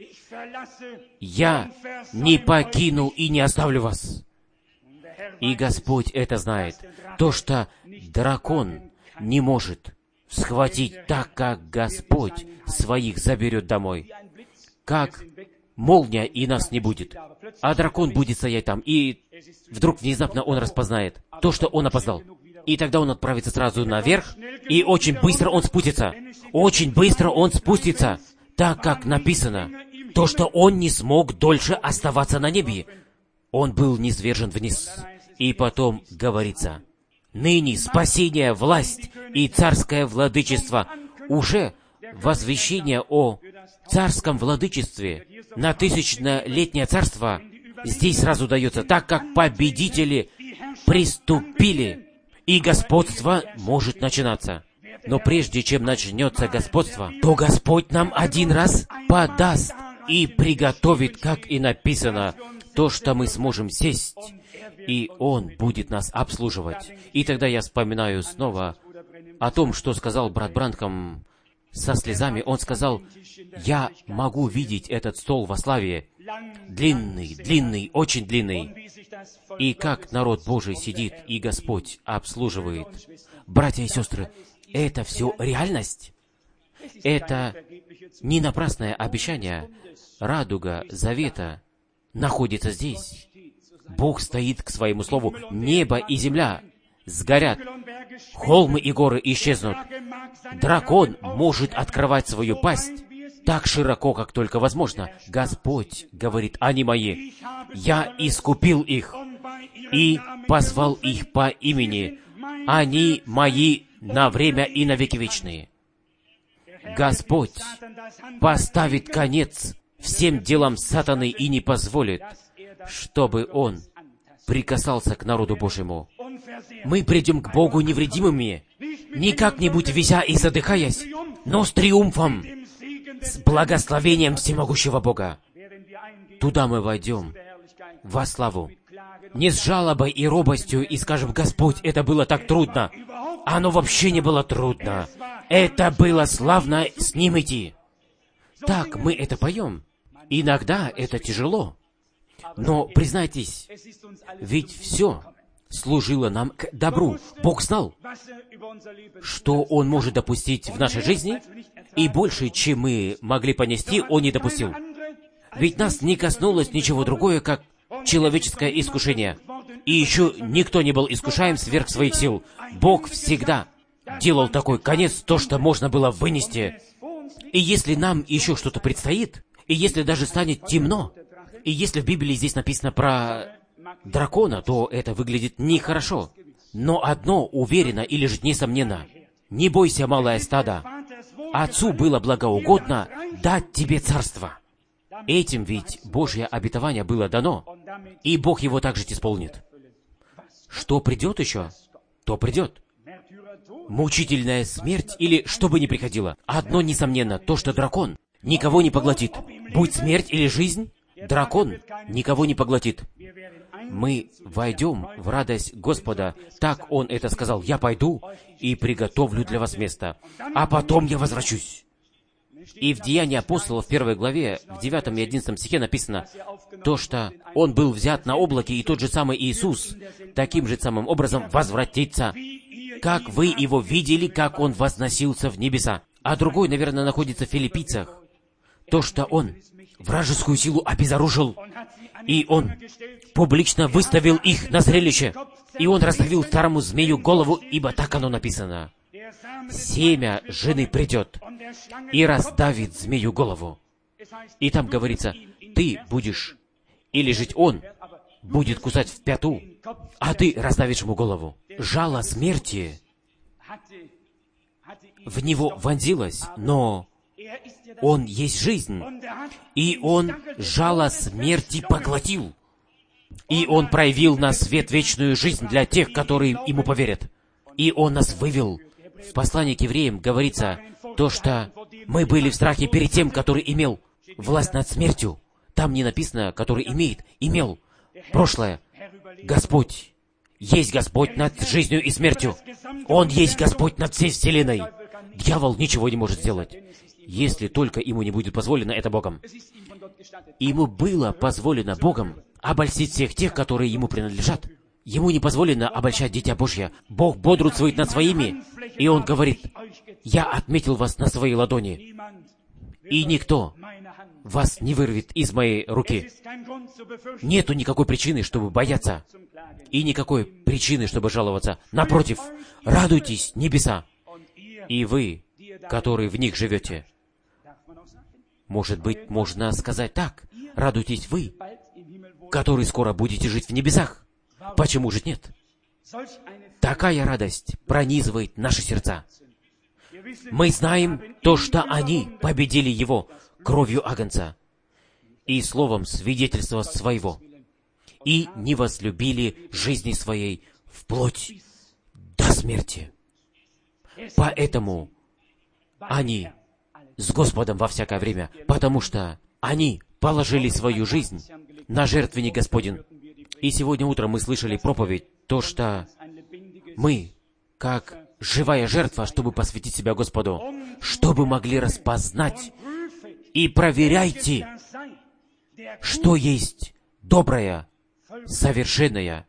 A: Я не покину и не оставлю вас. И Господь это знает. То, что дракон не может схватить так, как Господь своих заберет домой. Как молния, и нас не будет. А дракон будет стоять там, и вдруг внезапно он распознает то, что он опоздал. И тогда он отправится сразу наверх, и очень быстро он спустится. Очень быстро он спустится, так как написано, то, что он не смог дольше оставаться на небе. Он был низвержен вниз. И потом говорится: ныне спасение, власть и царское владычество. Уже возвещение о царском владычестве на 1000-летнее царство здесь сразу дается, так как победители приступили, и господство может начинаться. Но прежде чем начнется господство, то Господь нам один раз подаст и приготовит, как и написано, то, что мы сможем сесть, и Он будет нас обслуживать. И тогда я вспоминаю снова о том, что сказал брат Бранхам со слезами. Он сказал: я могу видеть этот стол во славе, длинный, длинный, очень длинный, и как народ Божий сидит, и Господь обслуживает. Братья и сестры, это все реальность. Это не напрасное обещание. Радуга завета находится здесь. Бог стоит к своему слову. Небо и земля сгорят. Холмы и горы исчезнут. Дракон может открывать свою пасть так широко, как только возможно. Господь говорит: они мои. Я искупил их и позвал их по имени. Они мои на время и на веки вечные. Господь поставит конец всем делам сатаны и не позволит, чтобы он прикасался к народу Божьему. Мы придем к Богу невредимыми, не как-нибудь вися и задыхаясь, но с триумфом, с благословением всемогущего Бога. Туда мы войдем во славу, не с жалобой и робостью, и скажем: Господь, это было так трудно. Оно вообще не было трудно. Это было славно с Ним идти. Так мы это поем. Иногда это тяжело. Но, признайтесь, ведь все служило нам к добру. Бог знал, что Он может допустить в нашей жизни, и больше, чем мы могли понести, Он не допустил. Ведь нас не коснулось ничего другое, как человеческое искушение. И еще никто не был искушаем сверх своих сил. Бог всегда делал такой конец, то, что можно было вынести. И если нам еще что-то предстоит, и если даже станет темно, и если в Библии здесь написано про дракона, то это выглядит нехорошо. Но одно уверенно или же несомненно: не бойся, малое стадо. Отцу было благоугодно дать тебе царство. Этим ведь Божье обетование было дано, и Бог его также исполнит. Что придет еще, то придет. Мучительная смерть или что бы ни приходило. Одно несомненно, то, что дракон никого не поглотит. Будь смерть или жизнь, дракон никого не поглотит. Мы войдем в радость Господа. Так Он это сказал: я пойду и приготовлю для вас место, а потом я возвращусь. И в Деянии апостолов, в 1 главе, в 9 и 11 стихе написано, то, что Он был взят на облаке, и тот же самый Иисус таким же самым образом возвратится, как вы Его видели, как Он возносился в небеса. А другой, наверное, находится в Филиппийцах. То, что Он вражескую силу обезоружил, и Он публично выставил их на зрелище, и Он раздавил старому змею голову, ибо так оно написано: семя жены придет и раздавит змею голову. И там говорится: ты будешь, или жить он будет кусать в пяту, а ты раздавишь ему голову. Жало смерти в него вонзилось, но он есть жизнь, и он жало смерти поглотил. И он проявил на свет вечную жизнь для тех, которые ему поверят. И он нас вывел В послании к евреям говорится то, что мы были в страхе перед тем, который имел власть над смертью. Там не написано, который имел прошлое. Господь есть Господь над жизнью и смертью. Он есть Господь над всей вселенной. Дьявол ничего не может сделать, если только ему не будет позволено это Богом. Ему было позволено Богом обольстить всех тех, которые ему принадлежат. Ему не позволено обольщать Дитя Божье. Бог бодрствует над своими, и Он говорит: «Я отметил вас на своей ладони, и никто вас не вырвет из моей руки». Нету никакой причины, чтобы бояться, и никакой причины, чтобы жаловаться. Напротив, радуйтесь, небеса, и вы, которые в них живете. Может быть, можно сказать так: радуйтесь вы, которые скоро будете жить в небесах. Почему же нет? Такая радость пронизывает наши сердца. Мы знаем то, что они победили Его кровью Агнца и словом свидетельства своего, и не возлюбили жизни своей вплоть до смерти. Поэтому они с Господом во всякое время, потому что они положили свою жизнь на жертвенник Господень. И сегодня утром мы слышали проповедь, то, что мы, как живая жертва, чтобы посвятить себя Господу, чтобы могли распознать и проверяйте, что есть добрая, совершенная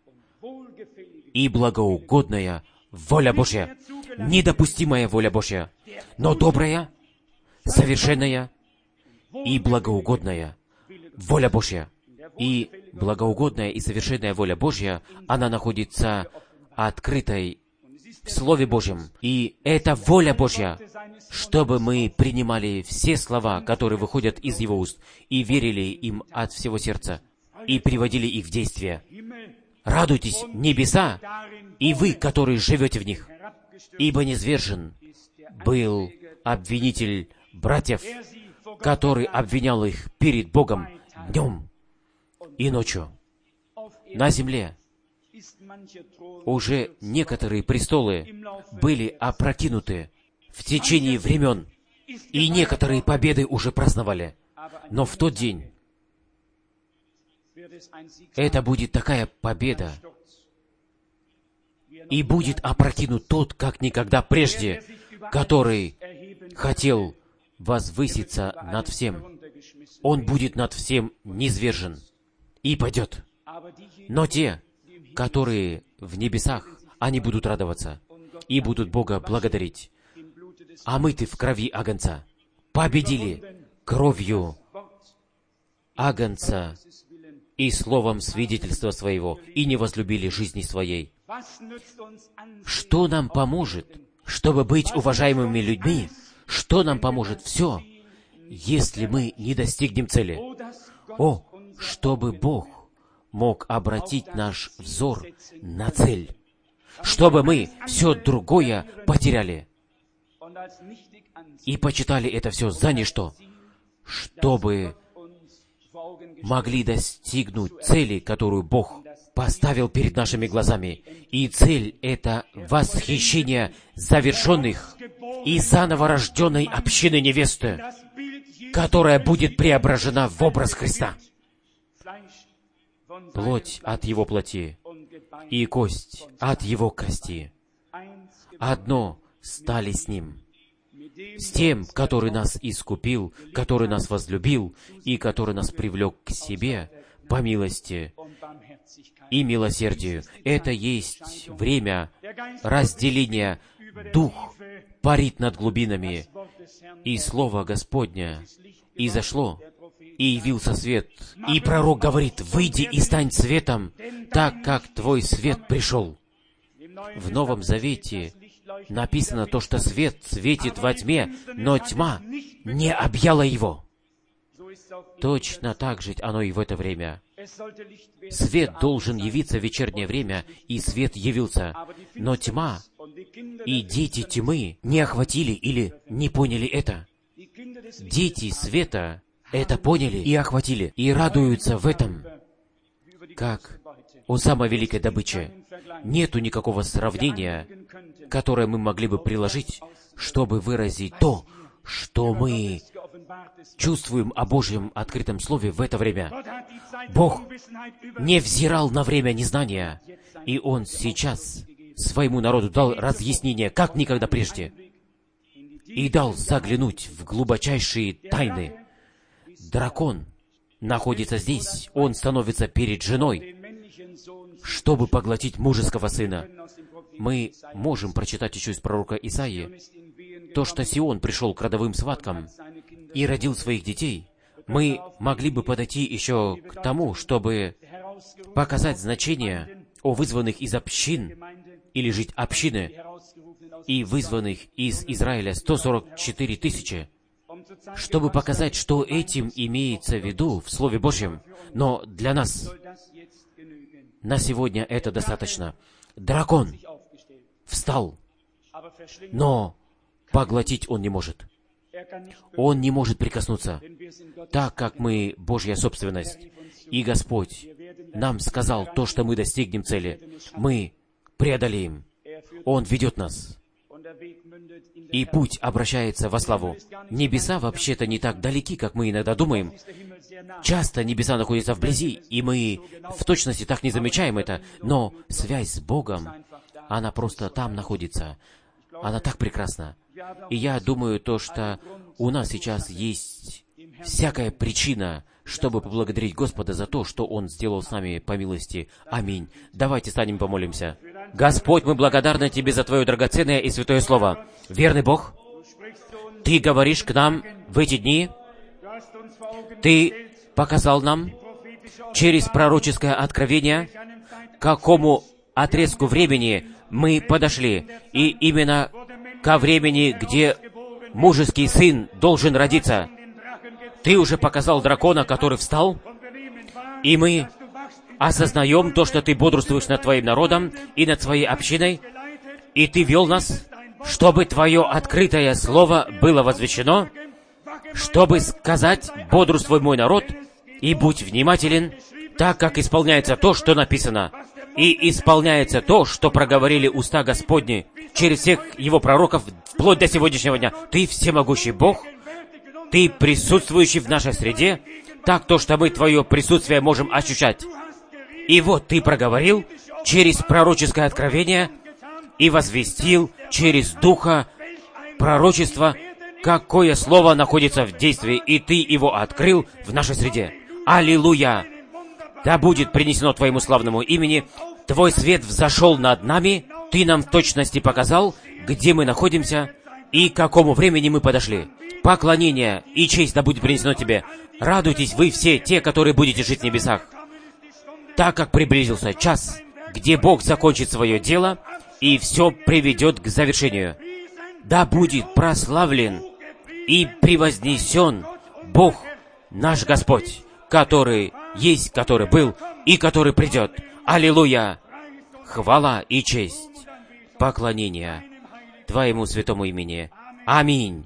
A: и благоугодная воля Божья, недопустимая воля Божья, но добрая, совершенная и благоугодная воля Божья. И благоугодная и совершенная воля Божья, она находится открытой в Слове Божьем. И это воля Божья, чтобы мы принимали все слова, которые выходят из Его уст, и верили им от всего сердца, и приводили их в действие. Радуйтесь, небеса, и вы, которые живете в них, ибо низвержен был обвинитель братьев, который обвинял их перед Богом днем и ночью. На земле уже некоторые престолы были опрокинуты в течение времен, и некоторые победы уже праздновали. Но в тот день это будет такая победа, и будет опрокинут тот, как никогда прежде, который хотел возвыситься над всем. Он будет над всем низвержен и падет. Но те, которые в небесах, они будут радоваться и будут Бога благодарить. Омыты в крови Агнца, победили кровью Агнца и словом свидетельства своего, и не возлюбили жизни своей. Что нам поможет, чтобы быть уважаемыми людьми? Что нам поможет все, если мы не достигнем цели? О, чтобы Бог мог обратить наш взор на цель, чтобы мы все другое потеряли и почитали это все за ничто, чтобы могли достигнуть цели, которую Бог поставил перед нашими глазами. И цель — это восхищение завершенных и заново рожденной общины невесты, которая будет преображена в образ Христа. Плоть от Его плоти и кость от Его кости одно стали с Ним, с тем, который нас искупил, который нас возлюбил и который нас привлек к себе по милости и милосердию. Это есть время разделения. Дух парит над глубинами, и Слово Господня изошло, и явился свет. И пророк говорит: «Выйди и стань светом, так как твой свет пришел». В Новом Завете написано то, что свет светит во тьме, но тьма не объяла его. Точно так же оно и в это время. Свет должен явиться в вечернее время, и свет явился. Но тьма и дети тьмы не охватили или не поняли это. Дети света это поняли и охватили, и радуются в этом, как о самой великой добыче. Нету никакого сравнения которое мы могли бы приложить, чтобы выразить то, что мы чувствуем о Божьем открытом Слове в это время. Бог не взирал на время незнания, и Он сейчас своему народу дал разъяснение, как никогда прежде, и дал заглянуть в глубочайшие тайны. Дракон находится здесь, он становится перед женой, чтобы поглотить мужеского сына. Мы можем прочитать еще из пророка Исаии, то, что Сион пришел к родовым схваткам и родил своих детей. Мы могли бы подойти еще к тому, чтобы показать значение о вызванных из общин, или жить общины, и вызванных из Израиля 144 тысячи, чтобы показать, что этим имеется в виду в Слове Божьем. Но для нас на сегодня это достаточно. Дракон встал, но поглотить он не может. Он не может прикоснуться, так как мы Божья собственность. И Господь нам сказал то, что мы достигнем цели. Мы преодолеем. Он ведет нас. И путь обращается во славу. Небеса вообще-то не так далеки, как мы иногда думаем. Часто небеса находятся вблизи, и мы в точности так не замечаем это. Но связь с Богом, она просто там находится. Она так прекрасна. И я думаю, то, что у нас сейчас есть всякая причина, чтобы поблагодарить Господа за то, что Он сделал с нами по милости. Аминь. Давайте станем и помолимся. Господь, мы благодарны Тебе за Твое драгоценное и святое Слово. Верный Бог, Ты говоришь к нам в эти дни. Ты показал нам через пророческое откровение, к какому отрезку времени мы подошли. И именно ко времени, где мужеский сын должен родиться. Ты уже показал дракона, который встал, и мы осознаем то, что Ты бодрствуешь над Твоим народом и над Своей общиной, и Ты вел нас, чтобы Твое открытое Слово было возвещено, чтобы сказать: «Бодрствуй, мой народ, и будь внимателен, так как исполняется то, что написано, и исполняется то, что проговорили уста Господни через всех Его пророков вплоть до сегодняшнего дня». Ты всемогущий Бог, Ты присутствующий в нашей среде, так то, что мы Твое присутствие можем ощущать. И вот Ты проговорил через пророческое откровение и возвестил через Духа пророчества, какое слово находится в действии, и Ты его открыл в нашей среде. Аллилуйя! Да будет принесено Твоему славному имени. Твой свет взошел над нами, Ты нам в точности показал, где мы находимся и к какому времени мы подошли. Поклонение и честь да будет принесено Тебе. Радуйтесь вы все те, которые будете жить в небесах, так как приблизился час, где Бог закончит свое дело и все приведет к завершению. Да будет прославлен и превознесен Бог наш Господь, который есть, который был и который придет. Аллилуйя! Хвала и честь, поклонение Твоему святому имени. Аминь.